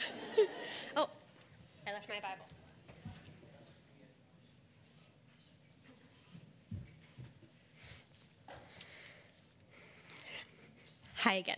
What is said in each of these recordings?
Oh, I left my Bible. Hi again.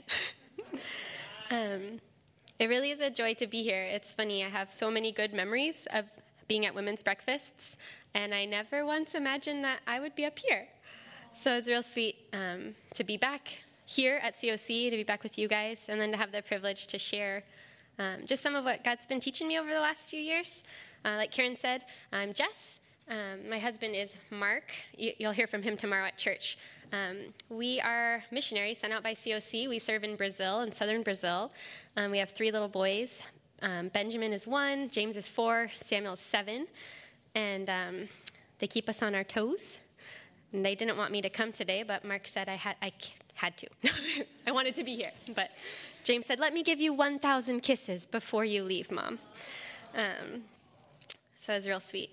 It really is a joy to be here. It's funny, I have so many good memories of being at women's breakfasts, and I never once imagined that I would be up here. So it's real sweet to be back here at COC, to be back with you guys, and then to have the privilege to share just some of what God's been teaching me over the last few years. Like Karen said, I'm Jess. My husband is Mark. You'll hear from him tomorrow at church. We are missionaries sent out by COC. We serve in Brazil, in southern Brazil. We have 3 little boys. Benjamin is 1, James is 4, Samuel is 7. And they keep us on our toes. And they didn't want me to come today, but Mark said I had to. I wanted to be here. But James said, let me give you 1,000 kisses before you leave, Mom. So it was real sweet.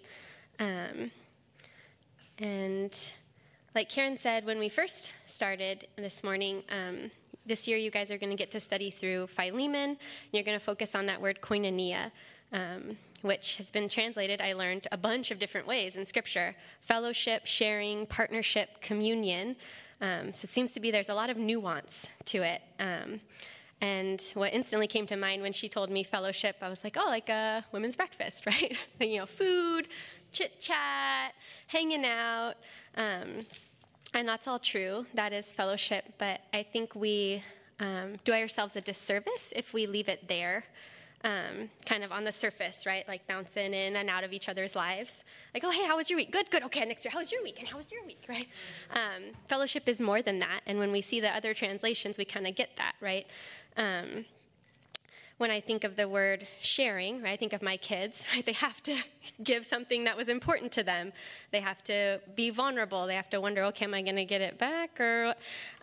And like Karen said, when we first started this morning, this year you guys are going to get to study through Philemon. You're going to focus on that word koinonia, which has been translated, I learned, a bunch of different ways in Scripture. Fellowship, sharing, partnership, communion. So it seems to be there's a lot of nuance to it. And what instantly came to mind when she told me fellowship, I was like, oh, like a women's breakfast, right? Food, chit-chat, hanging out. And that's all true. That is fellowship. But I think we do ourselves a disservice if we leave it there, kind of on the surface, right? Like bouncing in and out of each other's lives. Like, oh, hey, how was your week? Good. Okay, next year, how was your week? And how was your week, right? Fellowship is more than that. And when we see the other translations, we kind of get that, right? When I think of the word sharing, right, I think of my kids, right? They have to give something that was important to them. They have to be vulnerable. They have to wonder, okay, am I going to get it back? Or,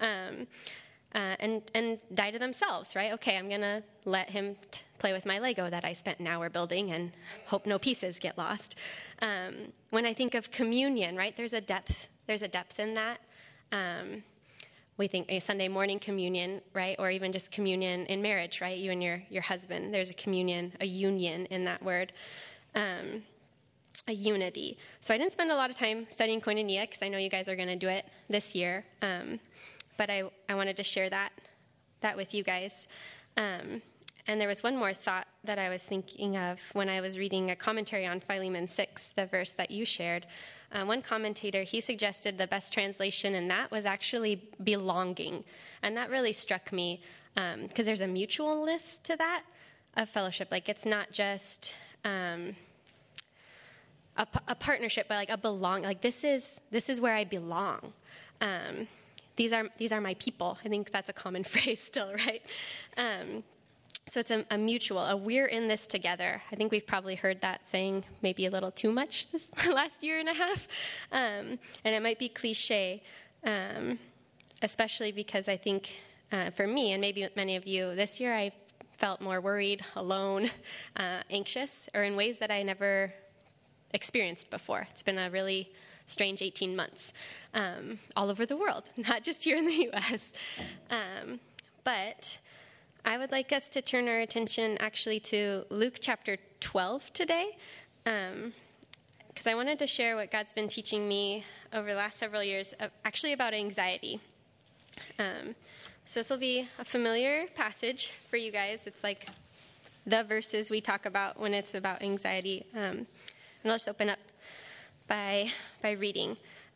and die to themselves, right? Okay, I'm going to let him play with my Lego that I spent an hour building and hope no pieces get lost. When I think of communion, right, there's a depth in that. We think a Sunday morning communion, right, or even just communion in marriage, right, you and your husband. There's a communion, a union in that word, a unity. So I didn't spend a lot of time studying koinonia because I know you guys are going to do it this year, but I wanted to share that with you guys. And there was one more thought that I was thinking of when I was reading a commentary on Philemon 6, the verse that you shared. One commentator, he suggested the best translation in that was actually belonging. And that really struck me because there's a mutualness to that of fellowship. Like it's not just a partnership, but like a belong. Like this is where I belong. These are my people. I think that's a common phrase still, right? So it's a mutual, we're in this together. I think we've probably heard that saying maybe a little too much this last year and a half. And it might be cliche, especially because I think for me, and maybe many of you, this year I felt more worried, alone, anxious, or in ways that I never experienced before. It's been a really strange 18 months all over the world, not just here in the U.S. But I would like us to turn our attention actually to Luke chapter 12 today, because I wanted to share what God's been teaching me over the last several years, actually about anxiety. So this will be a familiar passage for you guys. It's like the verses we talk about when it's about anxiety. And I'll just open up by reading.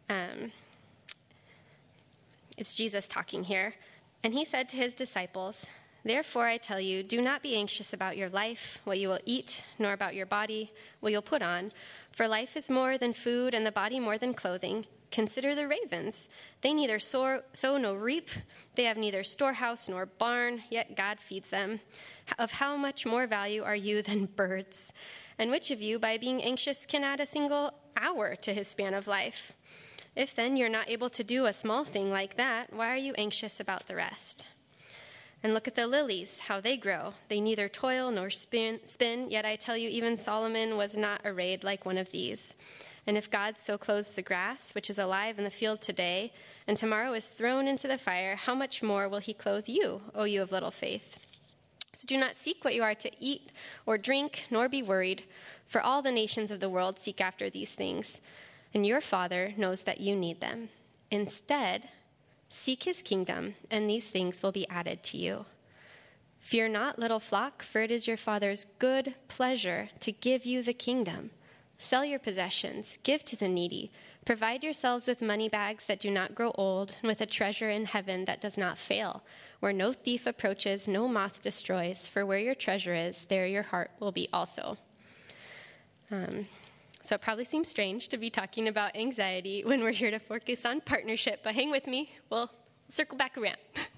It's Jesus talking here. And he said to his disciples, "Therefore I tell you, do not be anxious about your life, what you will eat, nor about your body, what you'll put on. For life is more than food, and the body more than clothing. Consider the ravens. They neither sow nor reap. They have neither storehouse nor barn, yet God feeds them. Of how much more value are you than birds? And which of you, by being anxious, can add a single hour to his span of life? If then you're not able to do a small thing like that, why are you anxious about the rest? And look at the lilies, how they grow. They neither toil nor spin, yet I tell you, even Solomon was not arrayed like one of these. And if God so clothes the grass, which is alive in the field today, and tomorrow is thrown into the fire, how much more will he clothe you, O you of little faith? So do not seek what you are to eat or drink, nor be worried, for all the nations of the world seek after these things, and your Father knows that you need them. Instead, seek his kingdom, and these things will be added to you. Fear not, little flock, for it is your Father's good pleasure to give you the kingdom. Sell your possessions, give to the needy. Provide yourselves with money bags that do not grow old, and with a treasure in heaven that does not fail, where no thief approaches, no moth destroys, for where your treasure is, there your heart will be also. So it probably seems strange to be talking about anxiety when we're here to focus on partnership, but hang with me, we'll circle back around.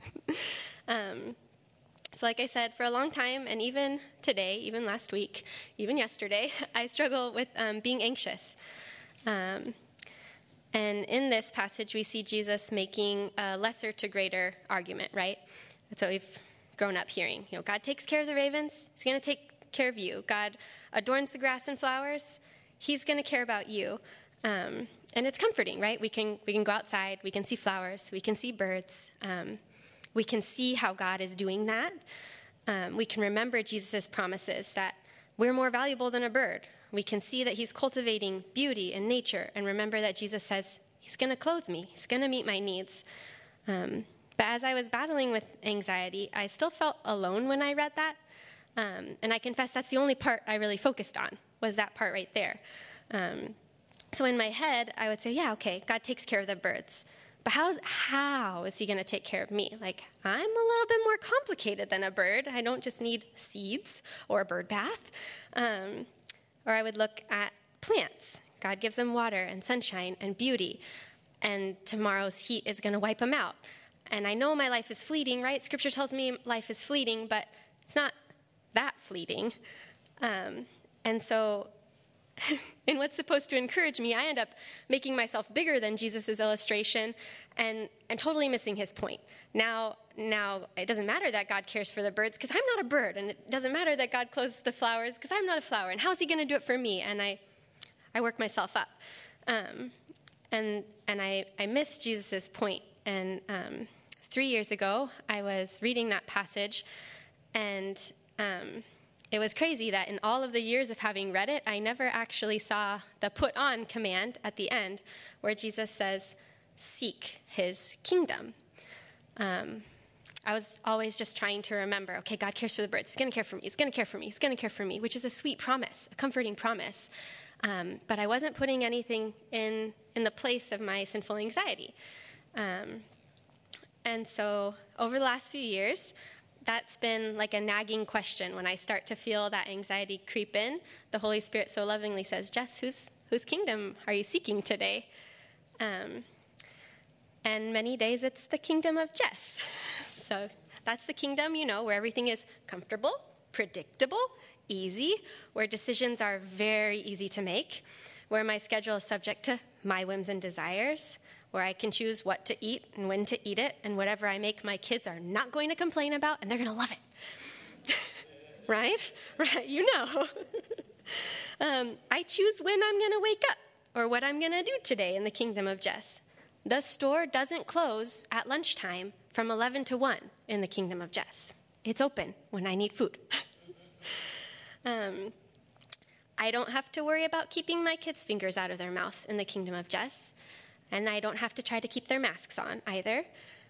So like I said, for a long time, and even today, even last week, even yesterday, I struggle with being anxious. And in this passage, we see Jesus making a lesser to greater argument, right? That's what we've grown up hearing. You know, God takes care of the ravens. He's going to take care of you. God adorns the grass and flowers. He's going to care about you. And it's comforting, right? We can go outside. We can see flowers. We can see birds. We can see how God is doing that. We can remember Jesus' promises that we're more valuable than a bird. We can see that he's cultivating beauty in nature and remember that Jesus says, he's going to clothe me. He's going to meet my needs. But as I was battling with anxiety, I still felt alone when I read that. And I confess that's the only part I really focused on, was that part right there. So in my head, I would say, yeah, okay, God takes care of the birds. But how is he going to take care of me? Like, I'm a little bit more complicated than a bird. I don't just need seeds or a bird bath. Or I would look at plants. God gives them water and sunshine and beauty. And tomorrow's heat is going to wipe them out. And I know my life is fleeting, right? Scripture tells me life is fleeting, but it's not that fleeting. And so in what's supposed to encourage me, I end up making myself bigger than Jesus' illustration and totally missing his point. Now it doesn't matter that God cares for the birds because I'm not a bird, and it doesn't matter that God clothes the flowers because I'm not a flower, and how's he going to do it for me? And I work myself up. And I missed Jesus' point. And 3 years ago, I was reading that passage, and it was crazy that in all of the years of having read it, I never actually saw the put on command at the end where Jesus says, seek his kingdom. I was always just trying to remember, okay, God cares for the birds. He's going to care for me. He's going to care for me. He's going to care for me, which is a sweet promise, a comforting promise. But I wasn't putting anything in the place of my sinful anxiety. And so over the last few years, that's been like a nagging question. When I start to feel that anxiety creep in, the Holy Spirit so lovingly says, Jess, whose kingdom are you seeking today? And many days it's the kingdom of Jess. So that's the kingdom, where everything is comfortable, predictable, easy, where decisions are very easy to make, where my schedule is subject to my whims and desires, where I can choose what to eat and when to eat it, and whatever I make, my kids are not going to complain about, and they're going to love it. Right? Right, I choose when I'm going to wake up or what I'm going to do today in the kingdom of Jess. The store doesn't close at lunchtime from 11 to 1 in the kingdom of Jess. It's open when I need food. I don't have to worry about keeping my kids' fingers out of their mouth in the kingdom of Jess. And I don't have to try to keep their masks on either.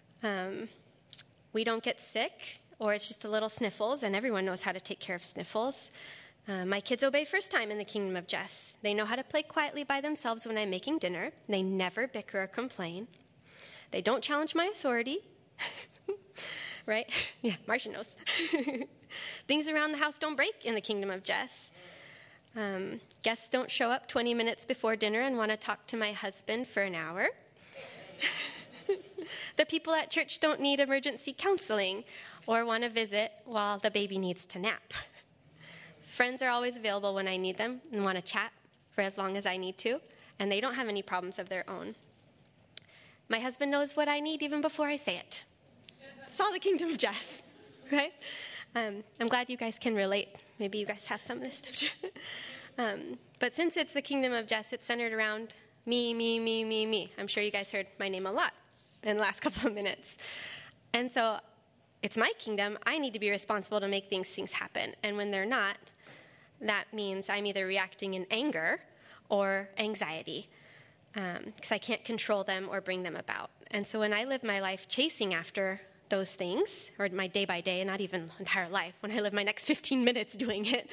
We don't get sick, or it's just a little sniffles, and everyone knows how to take care of sniffles. My kids obey first time in the kingdom of Jess. They know how to play quietly by themselves when I'm making dinner. They never bicker or complain. They don't challenge my authority. Right? Yeah, Marcia knows. Things around the house don't break in the kingdom of Jess. Guests don't show up 20 minutes before dinner and want to talk to my husband for an hour. The people at church don't need emergency counseling or want to visit while the baby needs to nap. Friends are always available when I need them and want to chat for as long as I need to, and they don't have any problems of their own. My husband knows what I need even before I say it. It's all the kingdom of Jess, right? I'm glad you guys can relate. Maybe you guys have some of this stuff too. But since it's the kingdom of Jess, it's centered around me, me, me, me, me. I'm sure you guys heard my name a lot in the last couple of minutes. And so it's my kingdom, I need to be responsible to make things happen. And when they're not, that means I'm either reacting in anger or anxiety, because I can't control them or bring them about. And so when I live my life chasing after those things, or my day by day, not even entire life, when I live my next 15 minutes doing it,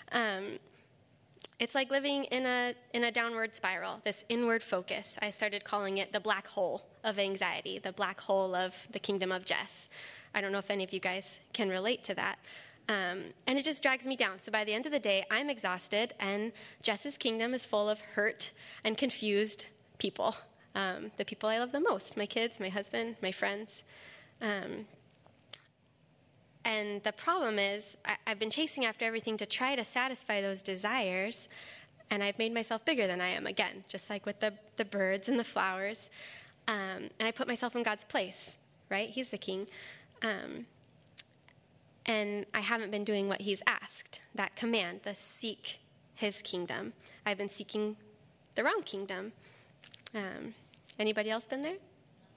it's like living in a downward spiral, this inward focus. I started calling it the black hole of anxiety, the black hole of the kingdom of Jess. I don't know if any of you guys can relate to that. And it just drags me down. So by the end of the day, I'm exhausted, and Jess's kingdom is full of hurt and confused people, the people I love the most, my kids, my husband, my friends. And the problem is I've been chasing after everything to try to satisfy those desires, and I've made myself bigger than I am again, just like with the birds and the flowers. And I put myself in God's place, right? He's the king. And I haven't been doing what he's asked, that command, the seek his kingdom. I've been seeking the wrong kingdom. Anybody else been there?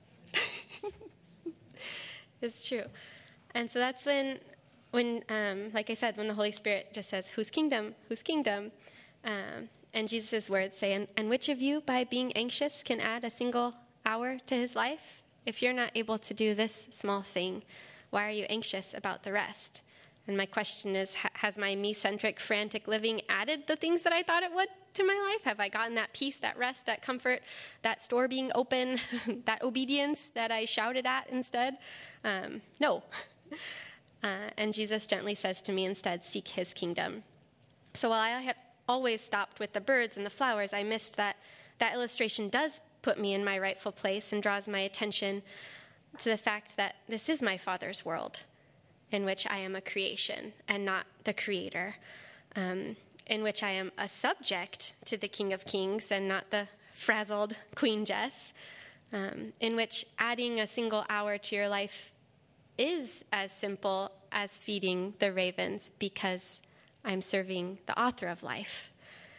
It's true. And so that's when, like I said, when the Holy Spirit just says, whose kingdom, whose kingdom? And Jesus' words say, and which of you, by being anxious, can add a single hour to his life? If you're not able to do this small thing, why are you anxious about the rest? And my question is, has my me-centric, frantic living added the things that I thought it would to my life? Have I gotten that peace, that rest, that comfort, that store being open, that obedience that I shouted at instead? No. And Jesus gently says to me instead, seek his kingdom. So while I had always stopped with the birds and the flowers, I missed that illustration does put me in my rightful place and draws my attention to the fact that this is my Father's world, in which I am a creation and not the creator, in which I am a subject to the King of Kings and not the frazzled Queen Jess, in which adding a single hour to your life is as simple as feeding the ravens because I'm serving the author of life.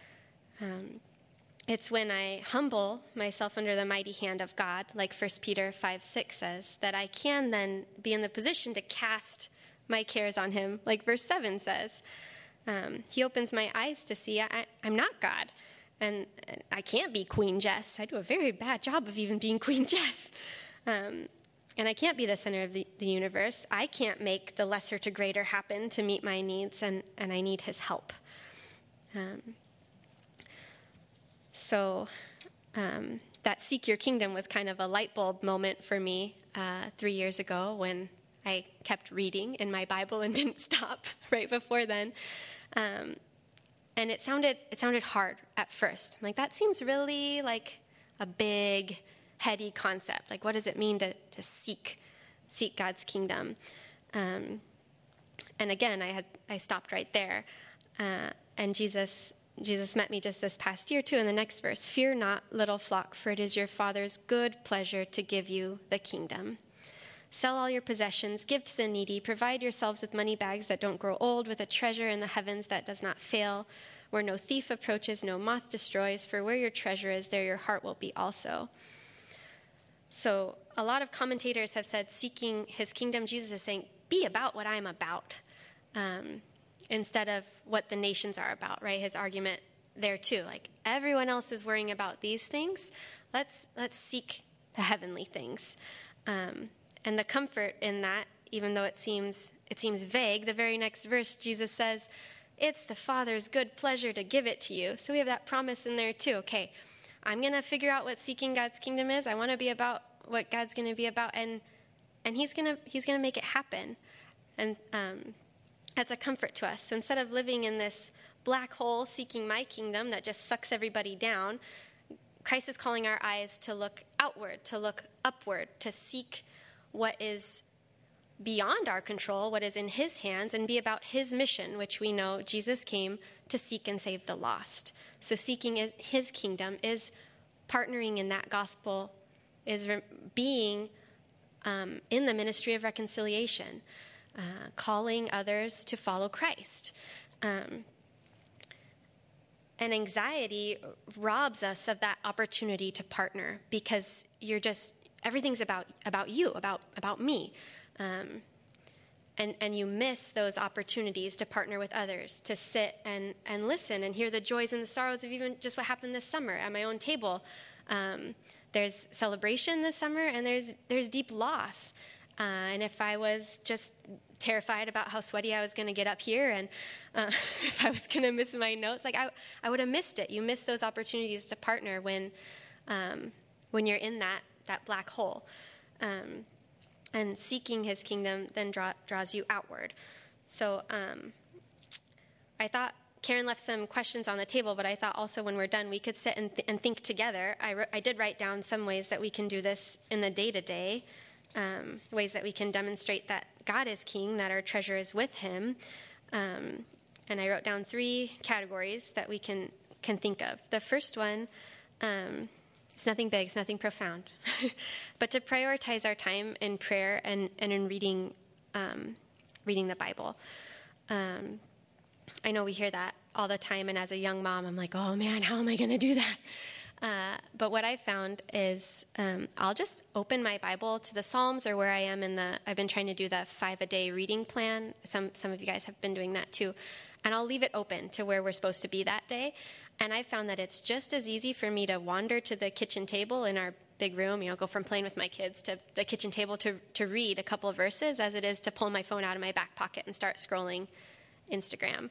It's when I humble myself under the mighty hand of God, like 1 Peter 5:6 says, that I can then be in the position to cast my cares on him, like verse 7 says. He opens my eyes to see I'm not God, and I can't be Queen Jess. I do a very bad job of even being Queen Jess. And I can't be the center of the universe. I can't make the lesser to greater happen to meet my needs, and I need his help. So that seek your kingdom was kind of a light bulb moment for me 3 years ago when I kept reading in my Bible and didn't stop right before then. And it sounded hard at first. I'm like, that seems really like a big, heady concept. Like, what does it mean to seek God's kingdom? And again, I stopped right there. And Jesus met me just this past year, too, in the next verse. Fear not, little flock, for it is your Father's good pleasure to give you the kingdom. Sell all your possessions, give to the needy, provide yourselves with money bags that don't grow old, with a treasure in the heavens that does not fail, where no thief approaches, no moth destroys, for where your treasure is, there your heart will be also. So a lot of commentators have said seeking his kingdom, Jesus is saying, be about what I'm about. Instead of what the nations are about, right? His argument there too, like everyone else is worrying about these things. Let's seek the heavenly things, and the comfort in that, even though it seems vague. The very next verse, Jesus says, "It's the Father's good pleasure to give it to you." So we have that promise in there too. Okay, I'm gonna figure out what seeking God's kingdom is. I want to be about what God's gonna be about, and He's gonna make it happen, and that's a comfort to us. So instead of living in this black hole seeking my kingdom that just sucks everybody down, Christ is calling our eyes to look outward, to look upward, to seek what is beyond our control, what is in his hands, and be about his mission, which we know Jesus came to seek and save the lost. So seeking his kingdom is partnering in that gospel, is being in the ministry of reconciliation, calling others to follow Christ. And anxiety robs us of that opportunity to partner because everything's about you, about me. and you miss those opportunities to partner with others, to sit and listen and hear the joys and the sorrows of even just what happened this summer at my own table. There's celebration this summer, and there's deep loss. And if I was just terrified about how sweaty I was going to get up here, and if I was going to miss my notes, like I would have missed it. You miss those opportunities to partner when you're in that black hole. And seeking his kingdom then draws you outward. So I thought Karen left some questions on the table, but I thought also when we're done, we could sit and think together. I did write down some ways that we can do this in the day-to-day, ways that we can demonstrate that God is king, that our treasure is with him. And I wrote down 3 categories that we can think of. The first one, it's nothing big, it's nothing profound, but to prioritize our time in prayer and in reading the Bible. I know we hear that all the time, and as a young mom, I'm like, oh man, how am I going to do that? But what I found is I'll just open my Bible to the Psalms, or where I am I've been trying to do the 5-a-day reading plan. Some of you guys have been doing that too. And I'll leave it open to where we're supposed to be that day. And I found that it's just as easy for me to wander to the kitchen table in our big room, go from playing with my kids to the kitchen table to read a couple of verses as it is to pull my phone out of my back pocket and start scrolling Instagram.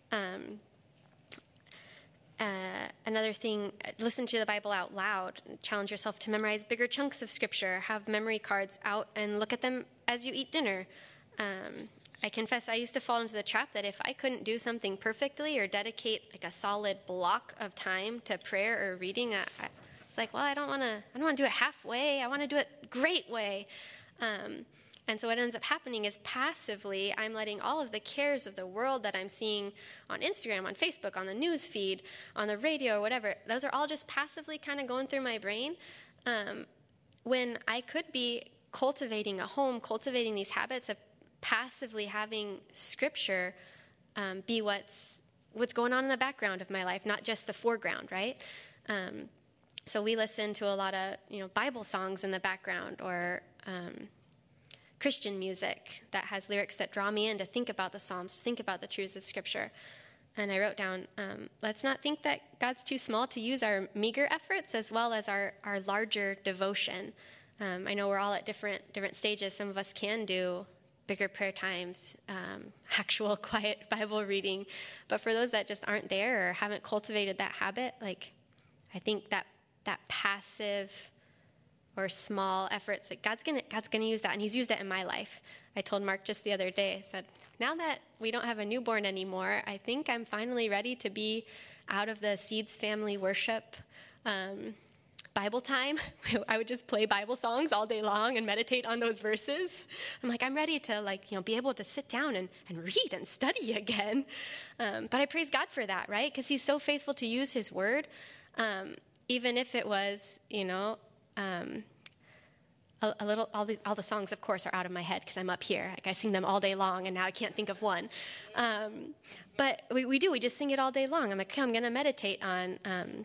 Another thing, listen to the Bible out loud. Challenge yourself to memorize bigger chunks of Scripture. Have memory cards out and look at them as you eat dinner. I confess I used to fall into the trap that if I couldn't do something perfectly or dedicate like a solid block of time to prayer or reading, it's like, well, I don't want to do it halfway. I want to do it great way. And so what ends up happening is passively, I'm letting all of the cares of the world that I'm seeing on Instagram, on Facebook, on the news feed, on the radio, or whatever, those are all just passively kind of going through my brain, when I could be cultivating a home, cultivating these habits of passively having Scripture be what's going on in the background of my life, not just the foreground, right? So we listen to a lot of Bible songs in the background, or Christian music that has lyrics that draw me in to think about the Psalms, to think about the truths of Scripture. And I wrote down, let's not think that God's too small to use our meager efforts as well as our larger devotion. I know we're all at different stages. Some of us can do bigger prayer times, actual quiet Bible reading. But for those that just aren't there or haven't cultivated that habit, I think that passive or small efforts, God's gonna use that, and he's used it in my life. I told Mark just the other day, I said, now that we don't have a newborn anymore, I think I'm finally ready to be out of the Seeds family worship Bible time. I would just play Bible songs all day long and meditate on those verses. I'm ready to be able to sit down and read and study again. But I praise God for that, right? Because he's so faithful to use his word, even if it was, a little, all the songs, of course, are out of my head because I'm up here. I sing them all day long, and now I can't think of one. But we just sing it all day long. I'm like, okay, I'm going to meditate on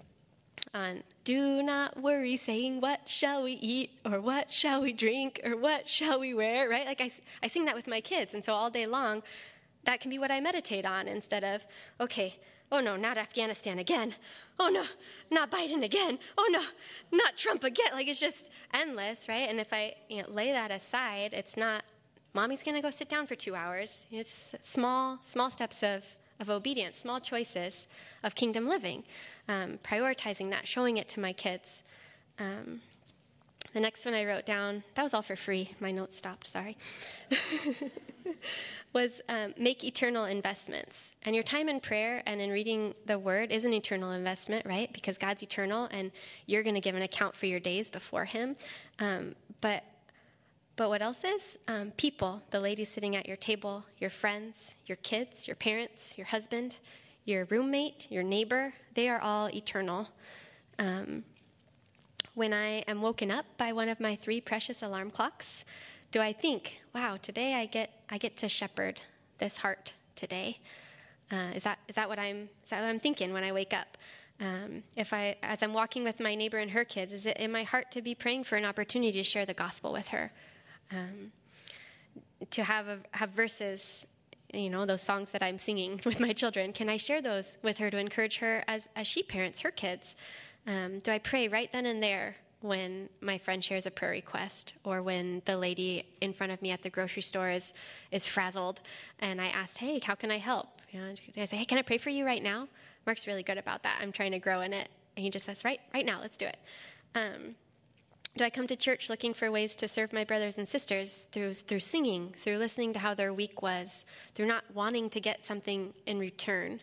do not worry, saying, what shall we eat, or what shall we drink, or what shall we wear, right? I sing that with my kids, and so all day long, that can be what I meditate on instead of, okay, oh no, not Afghanistan again. Oh no, not Biden again. Oh no, not Trump again. It's just endless, right? And if I lay that aside, it's not, mommy's going to go sit down for 2 hours. It's small steps of obedience, small choices of kingdom living, prioritizing that, showing it to my kids. The next one I wrote down, that was all for free. My notes stopped, sorry. was make eternal investments. And your time in prayer and in reading the word is an eternal investment, right? Because God's eternal and you're going to give an account for your days before him. But what else is? People, the ladies sitting at your table, your friends, your kids, your parents, your husband, your roommate, your neighbor, they are all eternal. When I am woken up by one of my 3 precious alarm clocks, do I think, wow, today I get to shepherd this heart today? Is that what I'm thinking when I wake up? As I'm walking with my neighbor and her kids, is it in my heart to be praying for an opportunity to share the gospel with her? to have verses, those songs that I'm singing with my children. Can I share those with her to encourage her as she parents her kids? Do I pray right then and there when my friend shares a prayer request, or when the lady in front of me at the grocery store is frazzled and I asked, hey, how can I help? I say, hey, can I pray for you right now? Mark's really good about that. I'm trying to grow in it. And he just says, right now, let's do it. Do I come to church looking for ways to serve my brothers and sisters through singing, through listening to how their week was, through not wanting to get something in return?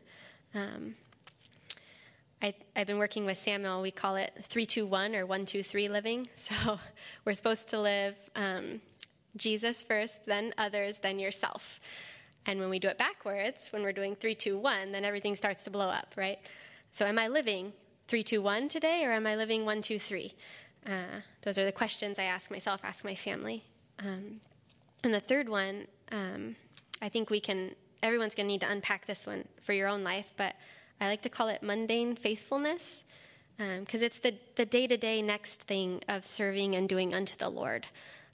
I've been working with Samuel. We call it 3-2-1 or 1-2-3 living. So we're supposed to live Jesus first, then others, then yourself. And when we do it backwards, when we're doing 3-2-1, then everything starts to blow up, right? So am I living 3-2-1 today, or am I living 1-2-3? Those are the questions I ask myself, ask my family. And the third one, I think everyone's going to need to unpack this one for your own life, but I like to call it mundane faithfulness, because it's the day-to-day next thing of serving and doing unto the Lord.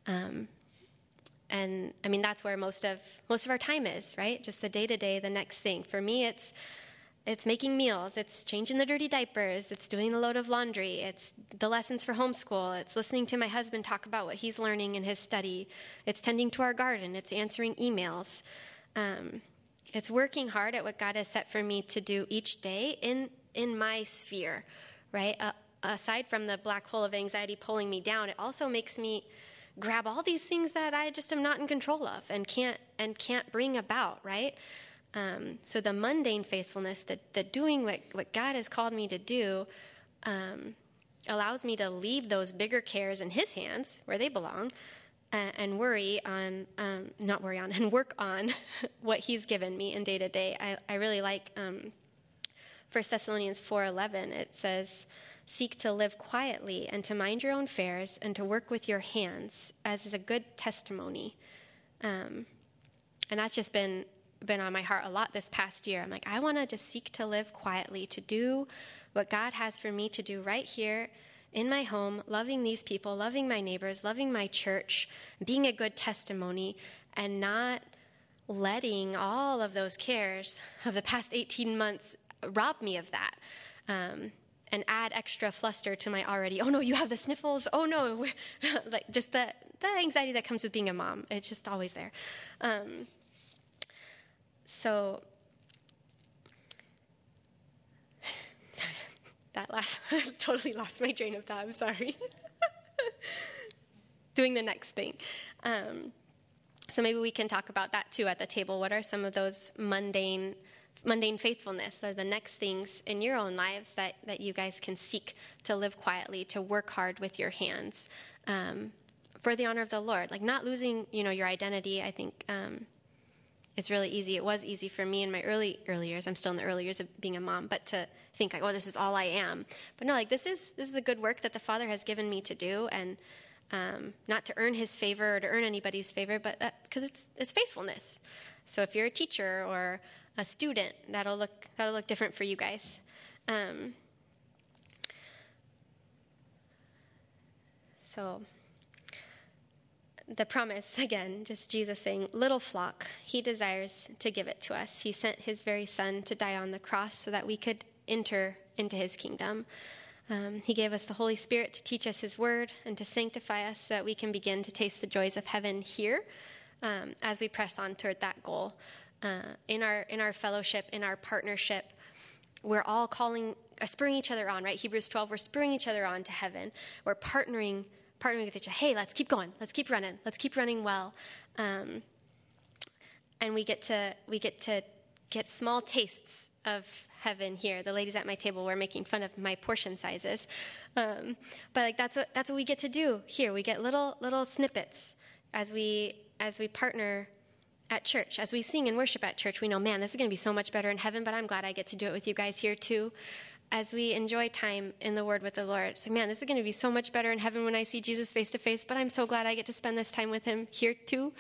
And I mean, that's where most of our time is, right? Just the day-to-day, the next thing. For me, it's making meals, it's changing the dirty diapers, it's doing the load of laundry, it's the lessons for homeschool, it's listening to my husband talk about what he's learning in his study, it's tending to our garden, it's answering emails. It's working hard at what God has set for me to do each day in my sphere, right? Aside from the black hole of anxiety pulling me down, it also makes me grab all these things that I just am not in control of and can't bring about, right? So the mundane faithfulness, the doing what God has called me to do, allows me to leave those bigger cares in His hands where they belong, and and work on what He's given me in day to day. I really like 1 Thessalonians 4:11. It says, "Seek to live quietly and to mind your own affairs and to work with your hands as is a good testimony." And that's just been on my heart a lot this past year. I'm like, I want to just seek to live quietly, to do what God has for me to do right here in my home, loving these people, loving my neighbors, loving my church, being a good testimony, and not letting all of those cares of the past 18 months rob me of that, and add extra fluster to my already, oh no, you have the sniffles, oh no, like just the anxiety that comes with being a mom. It's just always there. So totally lost my train of thought. I'm sorry. Doing the next thing. So maybe we can talk about that too at the table. What are some of those mundane faithfulness, or the next things in your own lives that you guys can seek to live quietly, to work hard with your hands, for the honor of the Lord, like not losing, your identity. I think it's really easy. It was easy for me in my early years. I'm still in the early years of being a mom, but to think like, oh, this is all I am. But no, like this is the good work that the Father has given me to do, and not to earn His favor or to earn anybody's favor, but because it's faithfulness. So if you're a teacher or a student, that'll look different for you guys. So the promise, again, just Jesus saying, little flock, He desires to give it to us. He sent His very Son to die on the cross so that we could enter into His kingdom. He gave us the Holy Spirit to teach us His word and to sanctify us so that we can begin to taste the joys of heaven here, as we press on toward that goal. In our fellowship, in our partnership, we're all spurring each other on, right? Hebrews 12, we're spurring each other on to heaven. We're partnering with each other. Hey, let's keep going. Let's keep running well. And we get to get small tastes of heaven here. The ladies at my table were making fun of my portion sizes. But like that's what we get to do here. We get little snippets as we partner at church, as we sing and worship at church. We know, man, this is going to be so much better in heaven, but I'm glad I get to do it with you guys here too. As we enjoy time in the Word with the Lord, it's like, man, this is going to be so much better in heaven when I see Jesus face to face, but I'm so glad I get to spend this time with Him here too.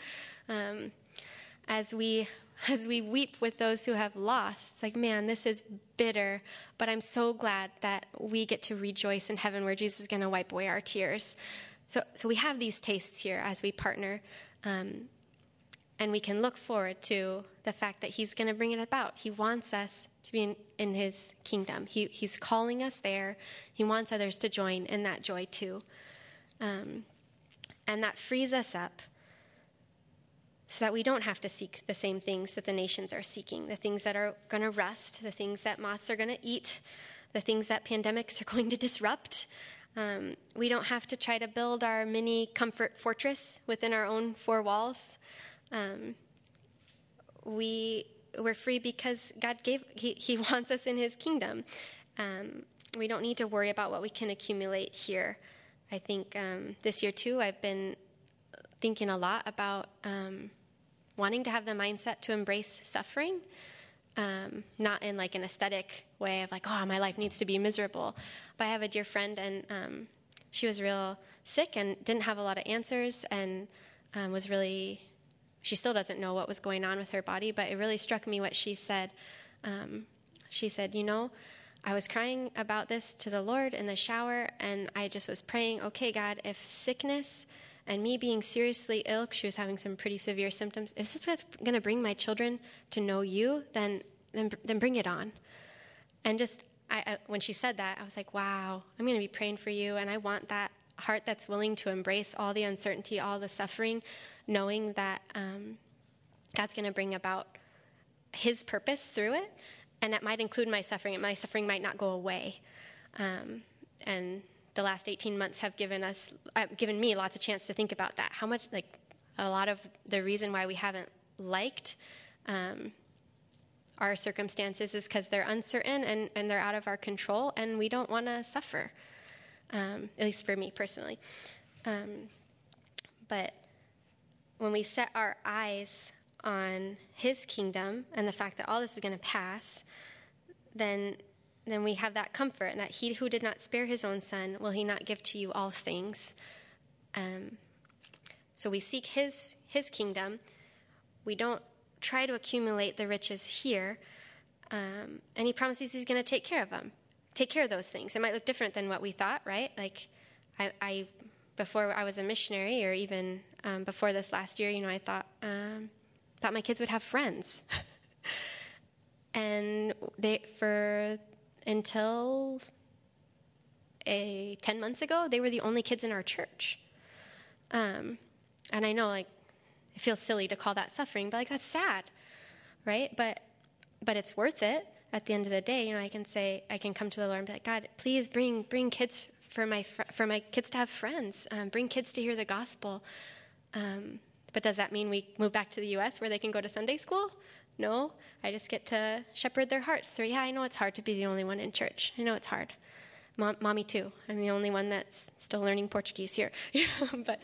As we weep with those who have lost, it's like, man, this is bitter, but I'm so glad that we get to rejoice in heaven where Jesus is going to wipe away our tears. So we have these tastes here as we partner. And we can look forward to the fact that he's going to bring it about. He wants us to be in his kingdom. He's calling us there. He wants others to join in that joy too. And that frees us up so that we don't have to seek the same things that the nations are seeking, the things that are going to rust, the things that moths are going to eat, the things that pandemics are going to disrupt. We don't have to try to build our mini comfort fortress within our own four walls. We're free because God he wants us in his kingdom. We don't need to worry about what we can accumulate here. I think this year too, I've been thinking a lot about wanting to have the mindset to embrace suffering, not in like an aesthetic way of like, oh, my life needs to be miserable. But I have a dear friend, and she was real sick and didn't have a lot of answers, and she still doesn't know what was going on with her body, but it really struck me what she said. She said, I was crying about this to the Lord in the shower, and I just was praying, okay, God, if sickness and me being seriously ill, because she was having some pretty severe symptoms, if this is what's going to bring my children to know you, then bring it on. And just when she said that, I was like, wow, I'm going to be praying for you, and I want that heart that's willing to embrace all the uncertainty, all the suffering, knowing that God's going to bring about his purpose through it, and that might include my suffering, and my suffering might not go away. And the last 18 months have given me lots of chance to think about that. How much, like, a lot of the reason why we haven't liked our circumstances is because they're uncertain and they're out of our control, and we don't want to suffer, at least for me personally. But when we set our eyes on his kingdom and the fact that all this is going to pass, then we have that comfort, and that he who did not spare his own son, will he not give to you all things? So we seek his kingdom. We don't try to accumulate the riches here, and he promises he's going to take care of them, take care of those things. It might look different than what we thought, right? Like I before I was a missionary, or even before this last year, I thought my kids would have friends. And until 10 months ago, they were the only kids in our church. And I know, like, it feels silly to call that suffering, but, like, that's sad, right? But it's worth it at the end of the day. I can come to the Lord and be like, God, please bring kids for my kids to have friends. Bring kids to hear the gospel. But does that mean we move back to the U.S. where they can go to Sunday school? No, I just get to shepherd their hearts. So yeah, I know it's hard to be the only one in church. I know it's hard. Mommy too. I'm the only one that's still learning Portuguese here. But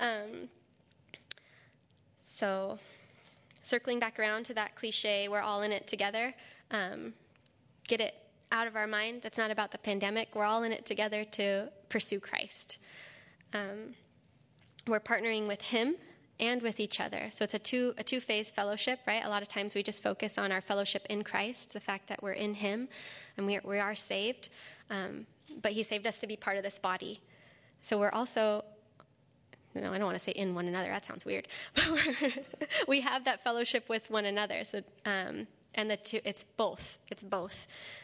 so circling back around to that cliche, we're all in it together. Get it out of our mind. That's not about the pandemic. We're all in it together to pursue Christ. We're partnering with him and with each other. So it's a two-phase fellowship, right? A lot of times we just focus on our fellowship in Christ, the fact that we're in him and we are saved. But he saved us to be part of this body. So we're also, I don't want to say in one another. That sounds weird. But we have that fellowship with one another. So, and the two, it's both. It's both.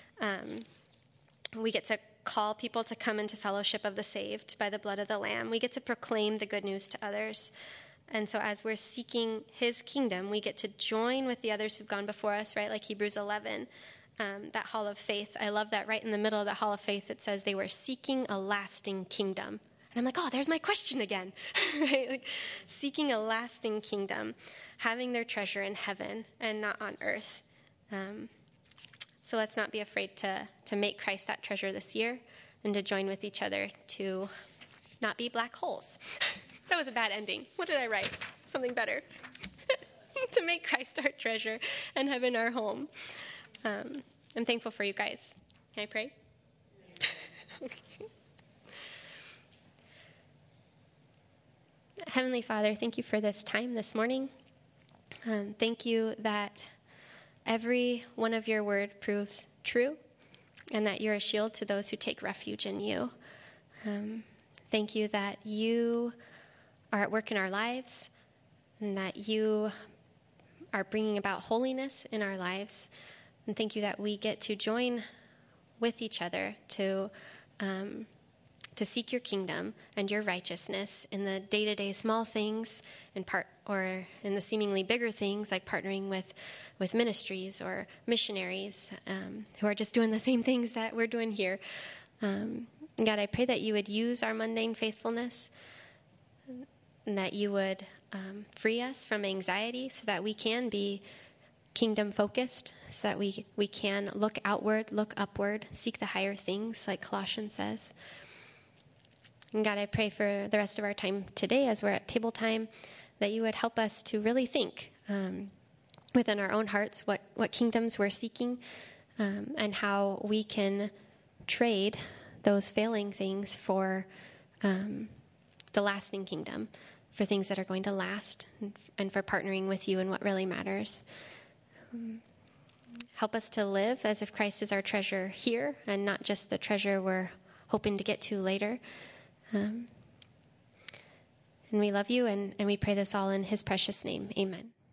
We get to call people to come into fellowship of the saved by the blood of the Lamb. We get to proclaim the good news to others. And so as we're seeking his kingdom, we get to join with the others who've gone before us, right? Like Hebrews 11, that hall of faith. I love that right in the middle of that hall of faith, it says they were seeking a lasting kingdom. And I'm like, oh, there's my question again, right? Like seeking a lasting kingdom, having their treasure in heaven and not on earth. So let's not be afraid to make Christ that treasure this year, and to join with each other to not be black holes. That was a bad ending. What did I write? Something better. To make Christ our treasure and heaven our home. I'm thankful for you guys. Can I pray? Okay. Heavenly Father, thank you for this time this morning. Thank you that every one of your word proves true, and that you're a shield to those who take refuge in you. Thank you that you are at work in our lives, and that you are bringing about holiness in our lives. And thank you that we get to join with each other to seek your kingdom and your righteousness in the day-to-day small things or in the seemingly bigger things like partnering with ministries or missionaries who are just doing the same things that we're doing here. God, I pray that you would use our mundane faithfulness and that you would free us from anxiety so that we can be kingdom-focused, so that we can look outward, look upward, seek the higher things, like Colossians says. And God, I pray for the rest of our time today as we're at table time that you would help us to really think within our own hearts what kingdoms we're seeking and how we can trade those failing things for the lasting kingdom, for things that are going to last, and for partnering with you in what really matters. Help us to live as if Christ is our treasure here and not just the treasure we're hoping to get to later. And we love you, and we pray this all in his precious name. Amen.